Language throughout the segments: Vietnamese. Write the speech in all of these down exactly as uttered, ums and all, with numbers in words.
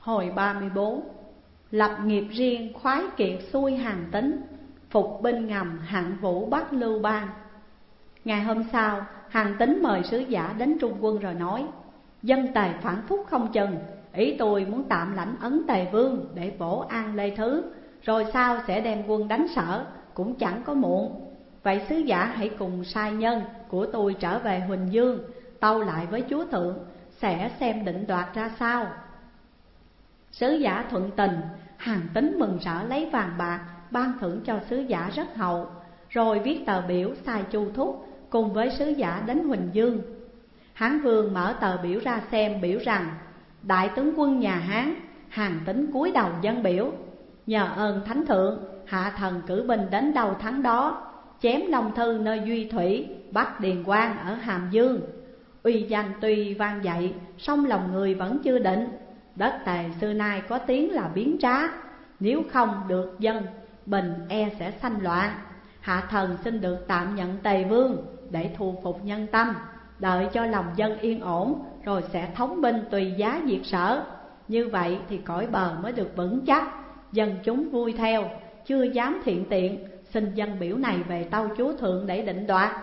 Hồi ba mươi bốn. Lập nghiệp riêng khoái kiệt xuôi Hàn Tín, phục binh ngầm hạng vũ bắt Lưu Bang. Ngày hôm sau, Hàn Tín mời sứ giả đến trung quân rồi nói: dân Tề phản phúc không chừng, ý tôi muốn tạm lãnh ấn Tề Vương để vỗ an Lê Thứ, rồi sau sẽ đem quân đánh Sở, cũng chẳng có muộn. Vậy sứ giả hãy cùng sai nhân của tôi trở về Huỳnh Dương, tâu lại với chúa thượng, sẽ xem định đoạt ra sao. Sứ giả thuận tình, Hàn Tín mừng rỡ lấy vàng bạc ban thưởng cho sứ giả rất hậu, rồi viết tờ biểu sai Chu Thúc cùng với sứ giả đến Huỳnh Dương. Hán Vương mở tờ biểu ra xem, biểu rằng: đại tướng quân nhà Hán, Hàn Tín cúi đầu dâng biểu, nhờ ơn thánh thượng, hạ thần cử binh đến đâu thắng đó, chém Long Thư nơi Duy Thủy, bắt Điền Quang ở Hàm Dương. Uy danh tuy vang dậy, song lòng người vẫn chưa định. Đất Tề xưa nay có tiếng là biến trá, nếu không được dân bình e sẽ sanh loạn. Hạ thần xin được tạm nhận Tề Vương để thu phục nhân tâm, đợi cho lòng dân yên ổn, rồi sẽ thống binh tùy giá diệt Sở. Như vậy thì cõi bờ mới được vững chắc, dân chúng vui theo, chưa dám thiện tiện, xin dân biểu này về tâu chúa thượng để định đoạt.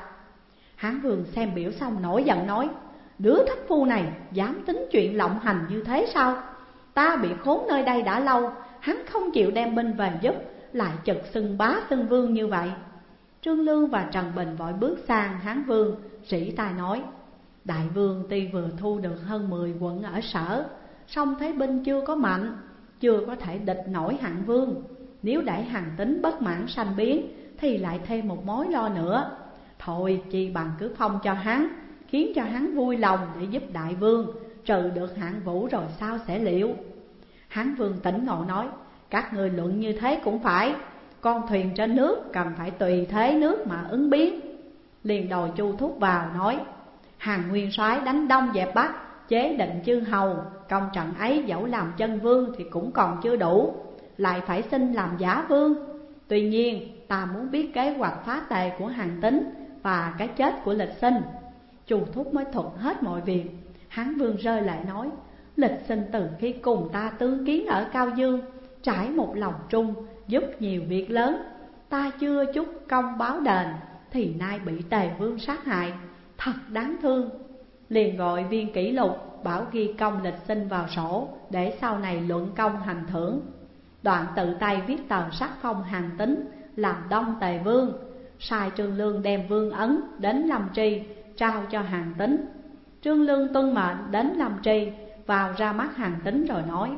Hán Vương xem biểu xong nổi giận nói: đứa thất phu này dám tính chuyện lộng hành như thế sao? Ta bị khốn nơi đây đã lâu, hắn không chịu đem binh về giúp, lại chực xưng bá xưng vương như vậy. Trương Lương và Trần Bình vội bước sang Hán Vương, rỉ tai nói: đại vương tuy vừa thu được hơn mười quận ở Sở, song thấy binh chưa có mạnh, chưa có thể địch nổi Hạng Vương. Nếu để Hàn Tín bất mãn sanh biến, thì lại thêm một mối lo nữa. Thôi chi bằng cứ phong cho hắn, khiến cho hắn vui lòng để giúp đại vương, trừ được Hạng Vũ rồi sao sẽ liệu. Hán Vương tỉnh ngộ nói: các người luận như thế cũng phải, con thuyền trên nước cần phải tùy thế nước mà ứng biến. Liền đòi Chu Thúc vào nói: Hàn nguyên soái đánh đông dẹp bắc, chế định chư hầu, công trận ấy dẫu làm chân vương thì cũng còn chưa đủ, lại phải xin làm giả vương. Tuy nhiên ta muốn biết kế hoạch phá Tề của Hàn Tín và cái chết của Lịch Sinh. Chu Thúc mới thuật hết mọi việc. Hán Vương rơi lại nói: Lịch Sinh từ khi cùng ta tương kiến ở Cao Dương, trải một lòng trung, giúp nhiều việc lớn, ta chưa chút công báo đền, thì nay bị Tề Vương sát hại, thật đáng thương. Liền gọi viên kỷ lục bảo ghi công Lịch Sinh vào sổ, để sau này luận công hành thưởng. Đoạn tự tay viết tờ sắc phong Hàn Tín làm Đông Tề Vương, sai Trương Lương đem vương ấn đến Lâm Tri trao cho Hàn Tín. Trương Lương tuân mệnh đến Lâm Tri, vào ra mắt Hàn Tín rồi nói: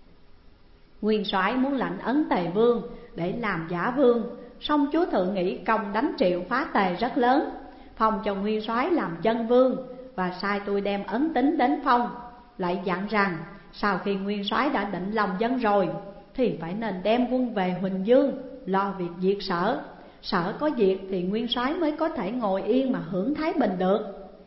nguyên soái muốn lãnh ấn Tề Vương để làm giả vương, song chúa thượng nghĩ công đánh Triệu phá Tề rất lớn, phong cho nguyên soái làm chân vương, và sai tôi đem ấn Tín đến phong. Lại dặn rằng sau khi nguyên soái đã định lòng dân rồi, thì phải nên đem quân về Huỳnh Dương, lo việc diệt Sở. Sở có diệt thì nguyên soái mới có thể ngồi yên mà hưởng thái bình được.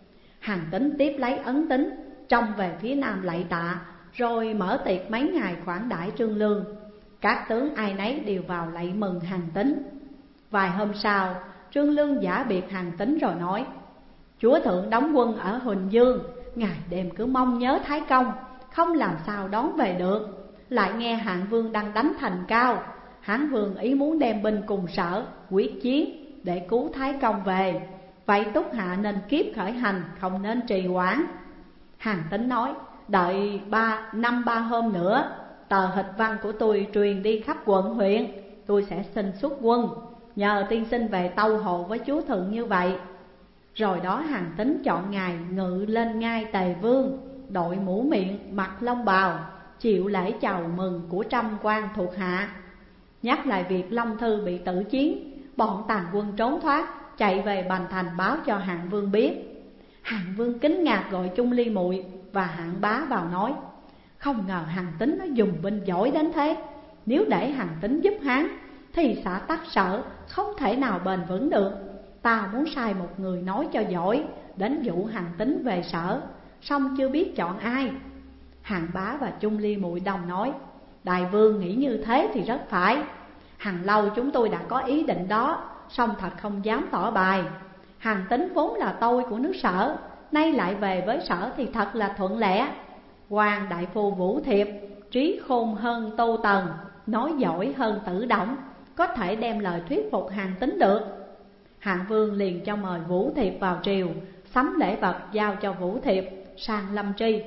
Hàn Tín tiếp lấy ấn Tín, trông về phía nam lạy tạ, rồi mở tiệc mấy ngày khoản đãi Trương Lương. Các tướng ai nấy đều vào lạy mừng Hàn Tín. Vài hôm sau, Trương Lương giả biệt Hàn Tín rồi nói: chúa thượng đóng quân ở Huỳnh Dương, ngày đêm cứ mong nhớ Thái Công, không làm sao đón về được. Lại nghe Hạng Vương đang đánh thành Cao, Hán Vương ý muốn đem binh cùng Sở quyết chiến để cứu Thái Công về. Vậy túc hạ nên kiếp khởi hành, không nên trì hoãn. Hàn Tín nói: đợi ba năm ba hôm nữa, tờ hịch văn của tôi truyền đi khắp quận huyện, tôi sẽ xin xuất quân, nhờ tiên sinh về tâu hộ với chúa thượng như vậy. Rồi đó Hàn Tín chọn ngày ngự lên ngai Tề Vương, đội mũ miệng, mặc long bào, chịu lễ chào mừng của trăm quan thuộc hạ. Nhắc lại việc Long Thư bị tử chiến, bọn tàn quân trốn thoát, chạy về Bành Thành báo cho Hạng Vương biết. Hạng Vương kính ngạc gọi Chung Ly Muội và Hạng Bá vào nói: không ngờ Hàn Tín nó dùng binh giỏi đến thế, nếu để Hàn Tín giúp hắn thì xã Tắc Sở không thể nào bền vững được. Ta muốn sai một người nói cho giỏi đến dụ Hàn Tín về Sở, song chưa biết chọn ai. Hạng Bá và Chung Ly Muội đồng nói: đại vương nghĩ như thế thì rất phải. Hằng lâu chúng tôi đã có ý định đó, song thật không dám tỏ bài. Hàn Tín vốn là tôi của nước Sở, nay lại về với Sở thì thật là thuận lẽ. Hoàng đại phu Vũ Thiệp trí khôn hơn Tô Tần, nói giỏi hơn Tử Đổng, có thể đem lời thuyết phục Hàn Tín được. Hạng Vương liền cho mời Vũ Thiệp vào triều, sắm lễ vật giao cho Vũ Thiệp sang lâm tri.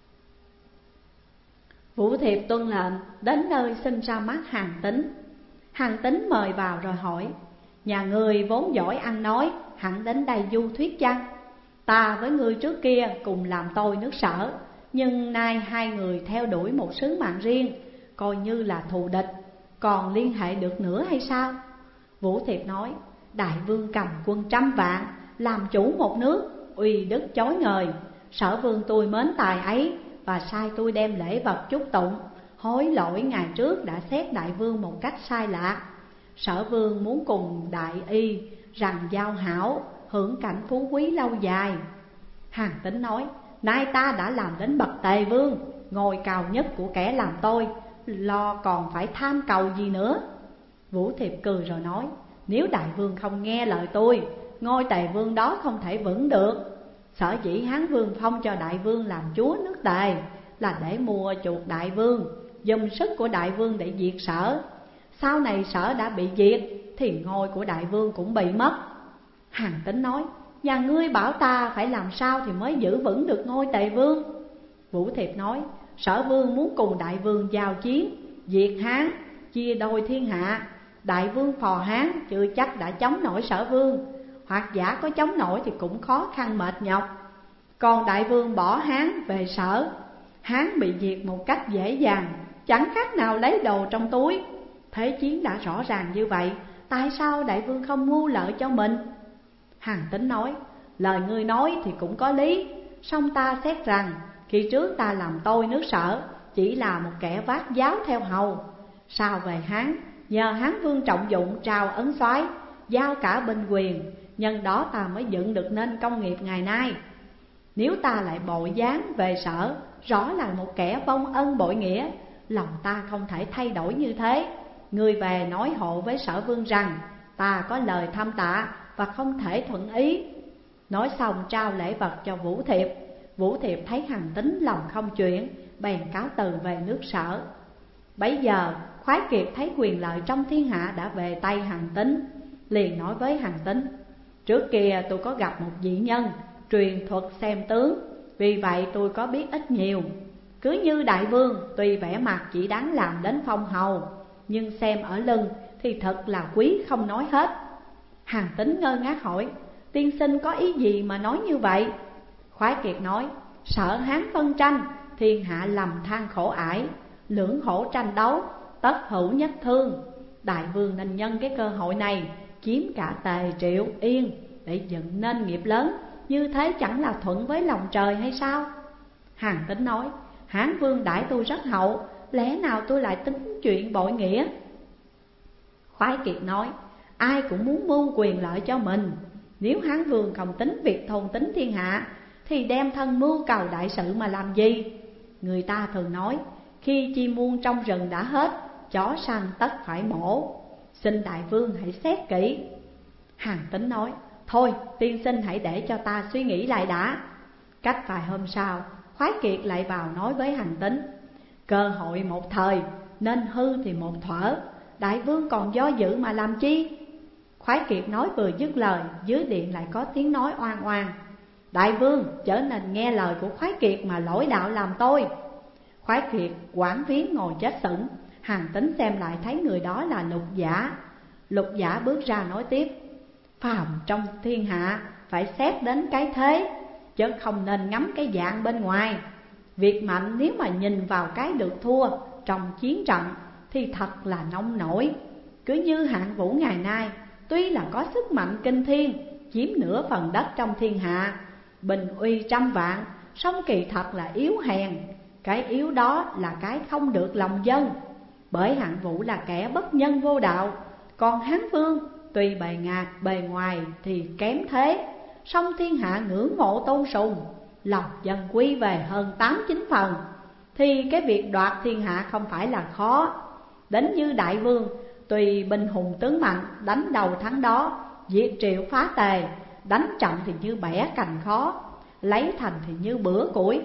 Vũ Thiệp tuân lệnh đến nơi xin ra mắt Hàn Tín. Hàn Tín mời vào rồi hỏi: nhà người vốn giỏi ăn nói, hẳn đến đây du thuyết chăng? Ta với ngươi trước kia cùng làm tôi nước Sở, nhưng nay hai người theo đuổi một sứ mạng riêng, coi như là thù địch, còn liên hệ được nữa hay sao? Vũ Thiệp nói: đại vương cầm quân trăm vạn, làm chủ một nước, uy đức chói ngời. Sở vương tôi mến tài ấy và sai tôi đem lễ vật chúc tụng, hối lỗi ngày trước đã xét đại vương một cách sai lạc. Sở vương muốn cùng đại y rằng giao hảo, hưởng cảnh phú quý lâu dài. Hàn Tín nói: nay ta đã làm đến bậc tề vương, ngôi cao nhất của kẻ làm tôi, lo còn phải tham cầu gì nữa? Vũ Thiệp cười rồi nói: nếu đại vương không nghe lời tôi, ngôi tề vương đó không thể vững được. Sở dĩ Hán vương phong cho đại vương làm chúa nước Tề là để mua chuộc đại vương, dùng sức của đại vương để diệt Sở. Sau này Sở đã bị diệt thì ngôi của đại vương cũng bị mất. Hàn Tín nói: nhà ngươi bảo ta phải làm sao thì mới giữ vững được ngôi tề vương? Vũ Thiệp nói: Sở vương muốn cùng đại vương giao chiến, diệt Hán, chia đôi thiên hạ. Đại vương phò Hán chưa chắc đã chống nổi Sở vương, hoặc giả có chống nổi thì cũng khó khăn mệt nhọc. Còn đại vương bỏ Hán về Sở, Hán bị diệt một cách dễ dàng, chẳng khác nào lấy đồ trong túi. Thế chiến đã rõ ràng như vậy, tại sao đại vương không mưu lợi cho mình? Hàn Tín nói: lời ngươi nói thì cũng có lý, song ta xét rằng khi trước ta làm tôi nước Sở chỉ là một kẻ vác giáo theo hầu. Sau về Hán, nhờ Hán vương trọng dụng trao ấn soái, giao cả binh quyền, nhân đó ta mới dựng được nên công nghiệp ngày nay. Nếu ta lại bội gián về Sở, rõ là một kẻ vong ân bội nghĩa, lòng ta không thể thay đổi như thế. Ngươi về nói hộ với Sở vương rằng ta có lời thăm tạ và không thể thuận ý. Nói xong trao lễ vật cho Vũ Thiệp. Vũ Thiệp thấy Hàn Tín lòng không chuyện, bèn cáo từ về nước Sở. Bấy giờ Khoái Kiệt thấy quyền lợi trong thiên hạ đã về tay Hàn Tín, liền nói với Hàn Tín: trước kia tôi có gặp một vị nhân truyền thuật xem tướng, vì vậy tôi có biết ít nhiều. Cứ như đại vương tuy vẻ mặt chỉ đáng làm đến phong hầu, nhưng xem ở lưng thì thật là quý không nói hết. Hàn Tín ngơ ngác hỏi: tiên sinh có ý gì mà nói như vậy? Khoái Kiệt nói: Sở Hán phân tranh, thiên hạ lầm than khổ ải, lưỡng hổ tranh đấu, tất hữu nhất thương. Đại vương nên nhân cái cơ hội này chiếm cả Tề Triệu Yên để dựng nên nghiệp lớn, như thế chẳng là thuận với lòng trời hay sao? Hàn Tín nói: Hán vương đãi tôi rất hậu, lẽ nào tôi lại tính chuyện bội nghĩa? Khoái Kiệt nói: ai cũng muốn mưu quyền lợi cho mình. Nếu Hán vương không tính việc thôn tính thiên hạ, thì đem thân mưu cầu đại sự mà làm gì? Người ta thường nói: khi chim muôn trong rừng đã hết, chó săn tất phải mổ. Xin đại vương hãy xét kỹ. Hàn Tín nói: thôi tiên sinh hãy để cho ta suy nghĩ lại đã. Cách vài hôm sau, Khoái Kiệt lại vào nói với Hàn Tín: cơ hội một thời, nên hư thì một thuở, đại vương còn do dự mà làm chi? Khoái Kiệt nói vừa dứt lời, dưới điện lại có tiếng nói oan oan: đại vương chớ nên nghe lời của Khoái Kiệt mà lỗi đạo làm tôi. Khoái Kiệt quảng viếng ngồi chết sững. Hàn Tín xem lại thấy người đó là Lục Giả. Lục Giả bước ra nói tiếp: phàm trong thiên hạ phải xét đến cái thế, chứ không nên ngắm cái dạng bên ngoài. Việc mạnh nếu mà nhìn vào cái được thua trong chiến trận thì thật là nông nổi. Cứ như Hạng Vũ ngày nay, tuy là có sức mạnh kinh thiên, chiếm nửa phần đất trong thiên hạ, bình uy trăm vạn, song kỳ thật là yếu hèn. Cái yếu đó là cái không được lòng dân. Bởi Hạng Vũ là kẻ bất nhân vô đạo, còn Hán vương tuy bề ngạc bề ngoài thì kém thế, song thiên hạ ngưỡng mộ tôn sùng, lòng dân quy về hơn tám chín phần, thì cái việc đoạt thiên hạ không phải là khó. Đến như đại vương, tùy binh hùng tướng mạnh, đánh đầu thắng đó, diệt triệu phá Tề, đánh trận thì như bẻ cành khó, lấy thành thì như bữa củi.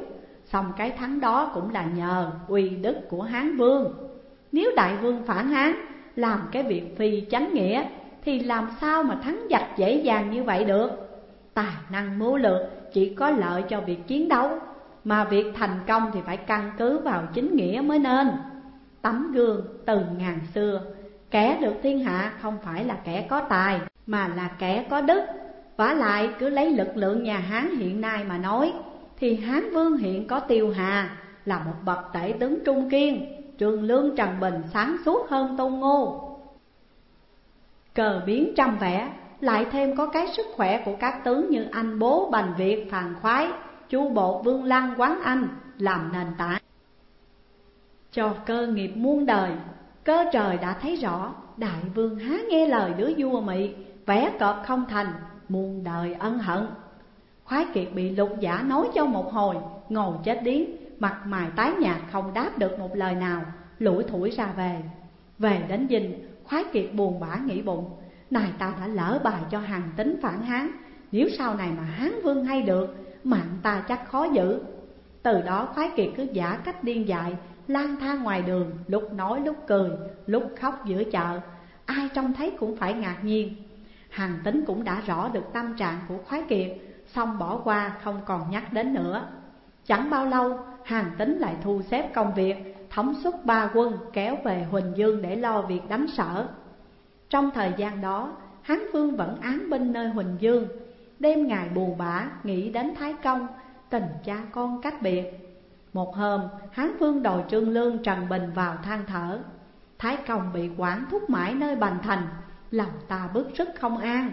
Xong cái thắng đó cũng là nhờ uy đức của Hán Vương. Nếu đại vương phản Hán, làm cái việc phi chánh nghĩa, thì làm sao mà thắng giặc dễ dàng như vậy được. Tài năng mưu lược chỉ có lợi cho việc chiến đấu, mà việc thành công thì phải căn cứ vào chính nghĩa mới nên. Tấm gương từ ngàn xưa, kẻ được thiên hạ không phải là kẻ có tài, mà là kẻ có đức. Vả lại cứ lấy lực lượng nhà Hán hiện nay mà nói, thì Hán Vương hiện có Tiêu Hà, là một bậc tể tướng trung kiên. Trương Lương Trần Bình sáng suốt hơn Tôn Ngô. Cờ biến trăm vẻ, lại thêm có cái sức khỏe của các tướng như Anh Bố, Bành Việt, Phàn Khoái, Chu Bột, Vương Lăng, Quán Anh làm nền tảng cho cơ nghiệp muôn đời. Cơ trời đã thấy rõ, đại vương há nghe lời đứa vua Mị, vẽ cọp không thành, muôn đời ân hận. Khoái Kiệt bị Lục Giả nói cho một hồi, ngồi chết điếng, mặt mày tái nhợt không đáp được một lời nào, lủi thủi ra về. Về đến dinh, Khoái Kiệt buồn bã nghĩ bụng, này ta đã lỡ bài cho Hàn Tín phản Hán, nếu sau này mà Hán Vương hay được, mạng ta chắc khó giữ. Từ đó Khoái Kiệt cứ giả cách điên dại, lang thang ngoài đường, lúc nói lúc cười, lúc khóc giữa chợ, ai trông thấy cũng phải ngạc nhiên. Hàn Tín cũng đã rõ được tâm trạng của Khoái Kiệt, xong bỏ qua không còn nhắc đến nữa. Chẳng bao lâu, Hàn Tín lại thu xếp công việc, thống suất ba quân kéo về Huỳnh Dương để lo việc đánh Sở. Trong thời gian đó, Hán Vương vẫn án binh nơi Huỳnh Dương, đêm ngày buồn bã nghĩ đến Thái Công, tình cha con cách biệt. Một hôm, Hán Vương đòi Trương Lương Trần Bình vào than thở. Thái Công bị quản thúc mãi nơi Bành Thành, lòng ta bức rứt không an.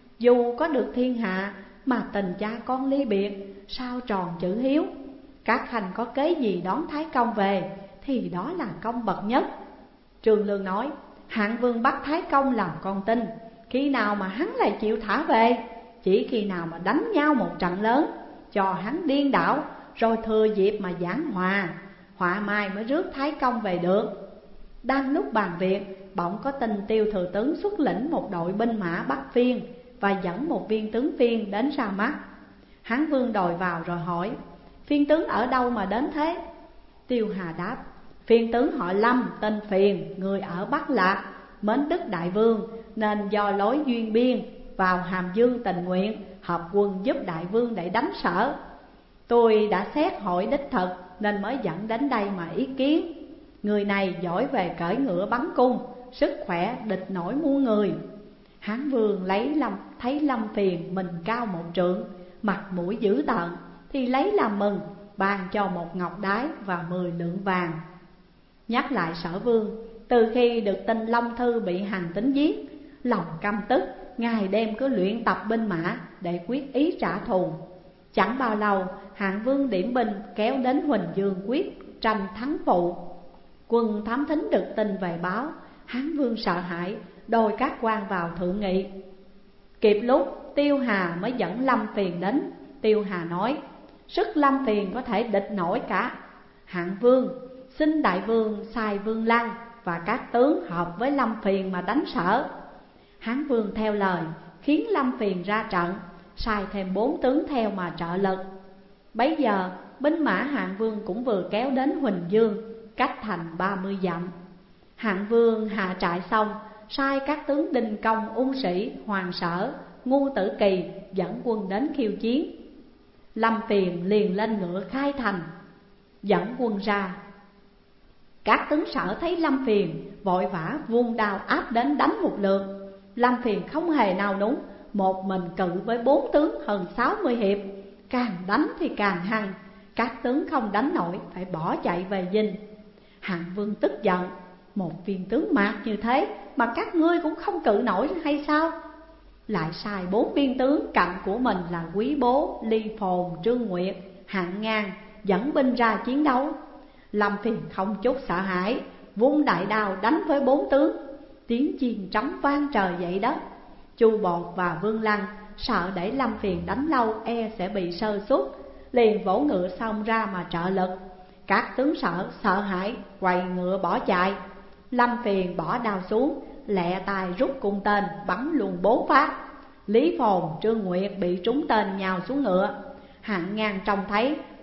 Dù có được thiên hạ, mà tình cha con ly biệt, sao tròn chữ hiếu. Các khanh có kế gì đón Thái Công về, thì đó là công bậc nhất. Trương Lương nói, Hạng Vương bắt Thái Công làm con tin, khi nào mà hắn lại chịu thả về? Chỉ khi nào mà đánh nhau một trận lớn, cho hắn điên đảo, rồi thừa dịp mà giảng hòa, họa mai mới rước Thái Công về được. Đang lúc bàn việc, bỗng có tin Tiêu thừa tướng xuất lĩnh một đội binh mã bắt Phiên, và dẫn một viên tướng Phiên đến ra mắt. Hán Vương đòi vào rồi hỏi, Phiên tướng ở đâu mà đến thế? Tiêu Hà đáp, Phiên tướng họ Lâm, tên Phiền, người ở Bắc Lạc, mến đức đại vương, nên do lối duyên biên vào Hàm Dương tình nguyện hợp quân giúp đại vương để đánh Sở. Tôi đã xét hỏi đích thực nên mới dẫn đến đây mà ý kiến. Người này giỏi về cưỡi ngựa bắn cung, sức khỏe địch nổi muôn người. Hán Vương lấy Lâm, thấy Lâm Phiền mình cao một trượng, mặt mũi dữ tợn, thì lấy làm mừng, ban cho một ngọc đái và mười lượng vàng. Nhắc lại Sở Vương, từ khi được tin Long Thư bị Hàn Tín giết, lòng căm tức, ngày đêm cứ luyện tập binh mã để quyết ý trả thù. Chẳng bao lâu, Hạng Vương điểm binh kéo đến Huỳnh Dương quyết tranh thắng phụ. Quân thám thính được tin về báo, Hán Vương sợ hãi, đòi các quan vào thượng nghị. Kịp lúc Tiêu Hà mới dẫn Lâm Phiền đến. Tiêu Hà nói, sức Lâm Phiền có thể địch nổi cả. Hạng Vương xin đại vương sai Vương Lăng và các tướng hợp với Lâm Phiền mà đánh Sở. Hán Vương theo lời, khiến Lâm Phiền ra trận, sai thêm bốn tướng theo mà trợ lực. Bấy giờ binh mã Hạng Vương cũng vừa kéo đến Huỳnh Dương, cách thành ba mươi dặm. Hạng Vương hạ trại xong, sai các tướng Đinh Công, Ung Sĩ, Hoàng Sở, Ngu Tử Kỳ dẫn quân đến khiêu chiến. Lâm Phiền liền lên ngựa khai thành, dẫn quân ra. Các tướng Sở thấy Lâm Phiền vội vã vung đao áp đến đánh một lượt. Lâm Phiền không hề nao núng, một mình cự với bốn tướng hơn sáu mươi hiệp, càng đánh thì càng hăng. Các tướng không đánh nổi phải bỏ chạy về dinh. Hạng Vương tức giận, một viên tướng mạc như thế mà các ngươi cũng không cự nổi hay sao? Lại sai bốn viên tướng cạnh của mình là Quý Bố, Ly Phồn, Trương Nguyệt, Hạng Ngang dẫn binh ra chiến đấu. Lâm Phiền không chút sợ hãi, vung đại đao đánh với bốn tướng. Tiếng chiên trống vang trời dậy đất. Chu Bột và Vương Lăng sợ để Lâm Phiền đánh lâu e sẽ bị sơ suất, liền vỗ ngựa xông ra mà trợ lực. Các tướng Sở sợ hãi quay ngựa bỏ chạy. Lâm Phiền bỏ đao xuống, lẹ tài rút cung tên bắn luôn bốn phát. Lý Phồn, Trương Nguyệt bị trúng tên nhào xuống ngựa. Hạng Ngang trông thấy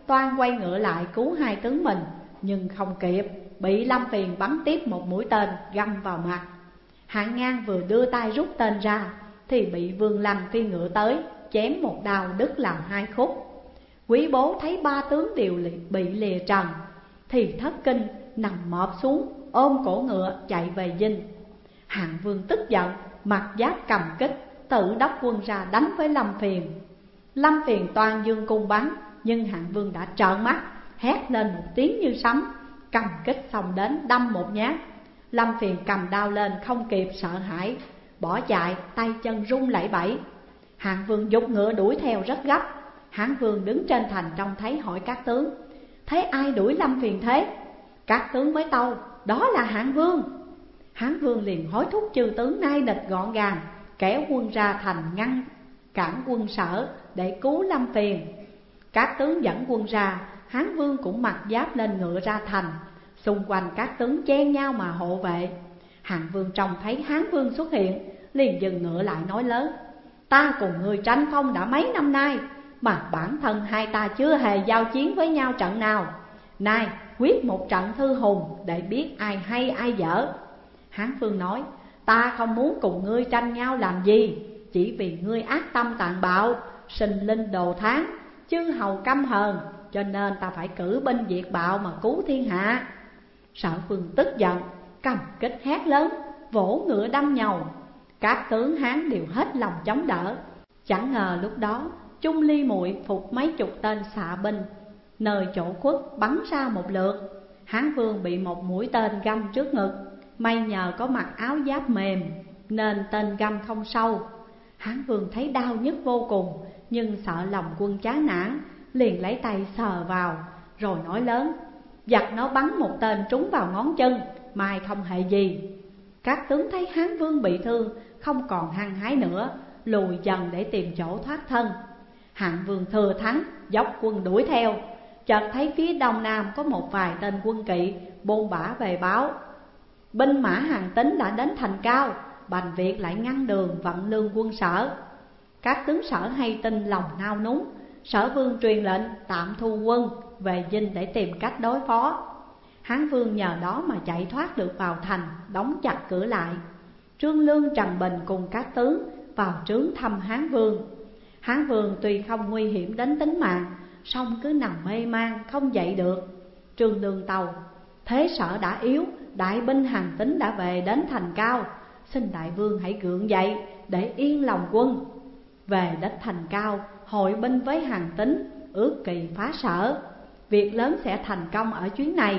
toan quay ngựa lại cứu hai tướng mình, nhưng không kịp, bị Lâm Phiền bắn tiếp một mũi tên găm vào mặt. Hạng Ngang vừa đưa tay rút tên ra thì bị Vương Lanh phi ngựa tới, chém một đao đứt làm hai khúc. Quý bố thấy ba tướng đều bị lìa trần thì thất kinh, nằm mọp xuống ôm cổ ngựa chạy về dinh. Hạng Vương tức giận, mặc giáp cầm kích, tự đốc quân ra đánh với Lâm Phiền. Lâm Phiền toan dương cung bắn, nhưng Hạng Vương đã trợn mắt, hét lên một tiếng như sấm, cầm kích xông đến đâm một nhát. Lâm Phiền cầm đao lên không kịp sợ hãi, bỏ chạy, tay chân run lẩy bẩy. Hạng Vương giục ngựa đuổi theo rất gấp. Hán Vương đứng trên thành trông thấy, hỏi các tướng: thế ai đuổi Lâm Phiền thế? Các tướng mới tâu: đó là Hạng Vương. Hán Vương liền hối thúc chư tướng nai địch gọn gàng, kéo quân ra thành ngăn cản quân Sở để cứu Lâm Phiền. Các tướng dẫn quân ra, Hán Vương cũng mặc giáp lên ngựa ra thành. Xung quanh các tướng chen nhau mà hộ vệ. Hạng Vương trông thấy Hán Vương xuất hiện, liền dừng ngựa lại nói lớn: ta cùng người tranh phong đã mấy năm nay, mà bản thân hai ta chưa hề giao chiến với nhau trận nào. Nay quyết một trận thư hùng để biết ai hay ai dở. Hán Vương nói: ta không muốn cùng ngươi tranh nhau làm gì, chỉ vì ngươi ác tâm tàn bạo, sinh linh đồ thán, chư hầu căm hờn, cho nên ta phải cử binh diệt bạo mà cứu thiên hạ. Sở Vương tức giận, cầm kích hét lớn, vỗ ngựa đâm nhầu. Các tướng Hán đều hết lòng chống đỡ. Chẳng ngờ lúc đó Chung Ly Muội phục mấy chục tên xạ binh, nơi chỗ khuất bắn ra một lượt. Hán Vương bị một mũi tên găm trước ngực, may nhờ có mặc áo giáp mềm nên tên găm không sâu. Hán Vương thấy đau nhức vô cùng, nhưng sợ lòng quân chán nản, liền lấy tay sờ vào, rồi nói lớn: giặc nó bắn một tên trúng vào ngón chân, mai không hề gì. Các tướng thấy Hán Vương bị thương, không còn hăng hái nữa, lùi dần để tìm chỗ thoát thân. Hạng Vương thừa thắng, dốc quân đuổi theo. Chợt thấy phía đông nam có một vài tên quân kỵ bôn bả về báo: binh mã Hàn Tín đã đến thành Cao, bành Việt lại ngăn đường vận lương quân Sở. Các tướng Sở hay tin lòng nao núng. Sở Vương truyền lệnh tạm thu quân về dinh để tìm cách đối phó. Hán Vương nhờ đó mà chạy thoát được vào thành, đóng chặt cửa lại. Trương Lương, Trần Bình cùng các tướng vào trướng thăm Hán Vương. Hán Vương tuy không nguy hiểm đến tính mạng, song cứ nằm mê man không dậy được. Trương Lương tâu: thế Sở đã yếu, đại binh Hàn Tín đã về đến thành Cao, xin đại vương hãy gượng dậy để yên lòng quân. Về đến thành Cao, hội binh với Hàn Tín, ước kỳ phá Sở. Việc lớn sẽ thành công ở chuyến này.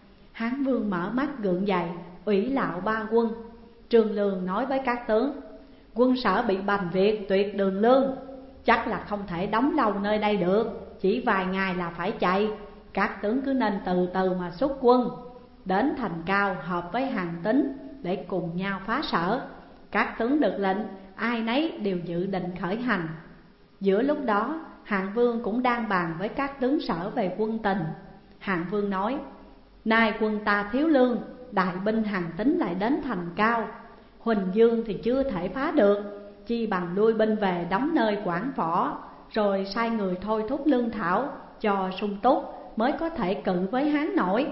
Hán Vương mở mắt gượng dậy, ủy lạo ba quân. Trương Lương nói với các tướng: quân Sở bị bành Việt tuyệt đường lương, chắc là không thể đóng lâu nơi đây được, chỉ vài ngày là phải chạy. Các tướng cứ nên từ từ mà xuất quân, đến thành Cao hợp với Hàn Tín để cùng nhau phá Sở. Các tướng được lệnh, ai nấy đều dự định khởi hành. Giữa lúc đó, Hạng Vương cũng đang bàn với các tướng Sở về quân tình. Hạng Vương nói: nay quân ta thiếu lương, đại binh Hàn Tín lại đến thành Cao, Huỳnh Dương thì chưa thể phá được, chi bằng lui binh về đóng nơi Quảng Phỏ, rồi sai người thôi thúc lương thảo cho sung túc, mới có thể cự với Hán nổi.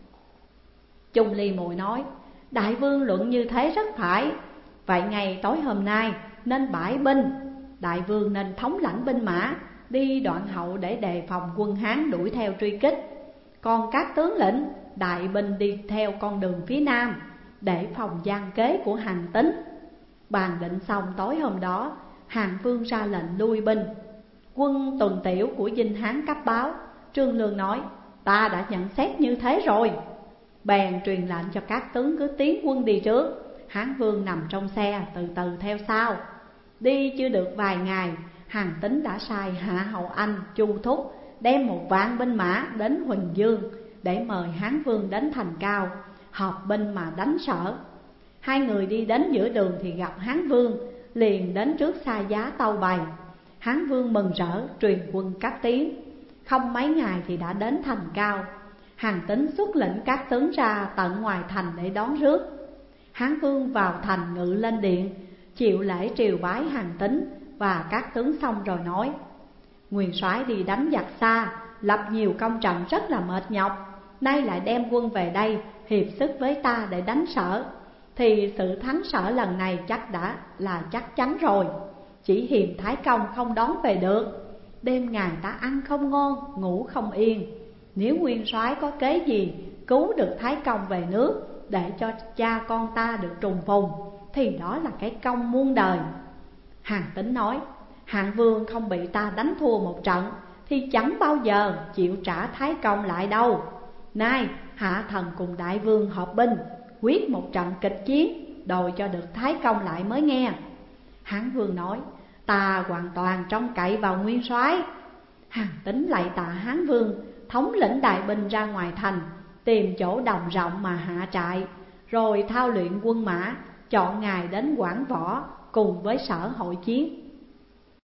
Chung Ly Muội nói: đại vương luận như thế rất phải. Vậy ngày tối hôm nay nên bãi binh, đại vương nên thống lãnh binh mã đi đoạn hậu để đề phòng quân Hán đuổi theo truy kích. Còn các tướng lĩnh, đại binh đi theo con đường phía nam để phòng gian kế của Hàn Tín. Bàn định xong tối hôm đó, Hàn Vương ra lệnh lui binh. Quân Tuần Tiểu của dinh Hán cấp báo. Trương Lương nói: ta đã nhận xét như thế rồi. Bèn truyền lệnh cho các tướng cứ tiến quân đi trước, Hán Vương nằm trong xe từ từ theo sau. Đi chưa được vài ngày, Hàn Tín đã sai Hạ Hậu Anh, Chu Thúc đem một vạn binh mã đến Huỳnh Dương để mời Hán Vương đến thành Cao, họp binh mà đánh Sở. Hai người đi đến giữa đường thì gặp Hán Vương, liền đến trước xa giá tâu bày. Hán Vương mừng rỡ truyền quân cấp tiến. Không mấy ngày thì đã đến thành Cao. Hàn Tín xuất lĩnh các tướng ra tận ngoài thành để đón rước. Hán Vương vào thành ngự lên điện, chịu lễ triều bái Hàn Tín và các tướng xong rồi nói: nguyên soái đi đánh giặc xa, lập nhiều công trận rất là mệt nhọc, nay lại đem quân về đây hiệp sức với ta để đánh Sở, thì sự thắng Sở lần này chắc đã là chắc chắn rồi. Chỉ hiềm Thái Công không đón về được, đêm ngày ta ăn không ngon, ngủ không yên. Nếu nguyên soái có kế gì cứu được Thái Công về nước, để cho cha con ta được trùng phùng, thì đó là cái công muôn đời. Hàn Tín nói, Hạng Vương không bị ta đánh thua một trận thì chẳng bao giờ chịu trả Thái Công lại đâu. Nay hạ thần cùng đại vương họp binh, quyết một trận kịch chiến, đòi cho được Thái Công lại mới nghe. Hán Vương nói, ta hoàn toàn trông cậy vào nguyên soái. Hàn Tín lạy tạ Hán Vương, thống lĩnh đại binh ra ngoài thành, tìm chỗ đồng rộng mà hạ trại, rồi thao luyện quân mã, chọn ngày đến Quảng Võ cùng với Sở hội chiến.